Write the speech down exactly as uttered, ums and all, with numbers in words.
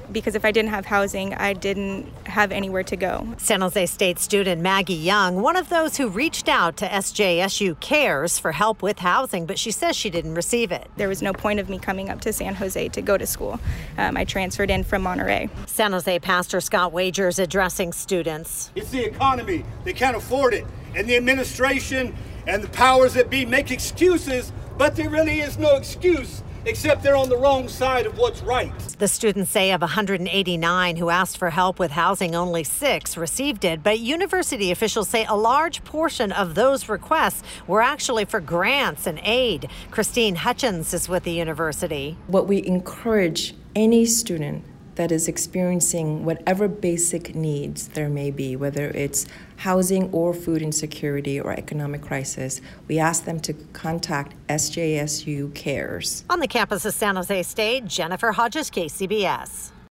because if I didn't have housing, I didn't have anywhere to go. San Jose State student Maggie Young, one of those who reached out to S J S U Cares for help with housing, but she says she didn't receive it. There was no point of me coming up to San Jose to go to school. Um, I transferred in from Monterey. San Jose Pastor Scott Wagers addressing students. It's the economy. They can't afford it. And the administration and the powers that be make excuses, but there really is no excuse except they're on the wrong side of what's right. The students say of one hundred eighty-nine who asked for help with housing, only six received it. But university officials say a large portion of those requests were actually for grants and aid. Christine Hutchins is with the university. What we encourage any student that is experiencing whatever basic needs there may be, whether it's housing or food insecurity or economic crisis, we ask them to contact S J S U Cares. On the campus of San Jose State, Jennifer Hodges, K C B S.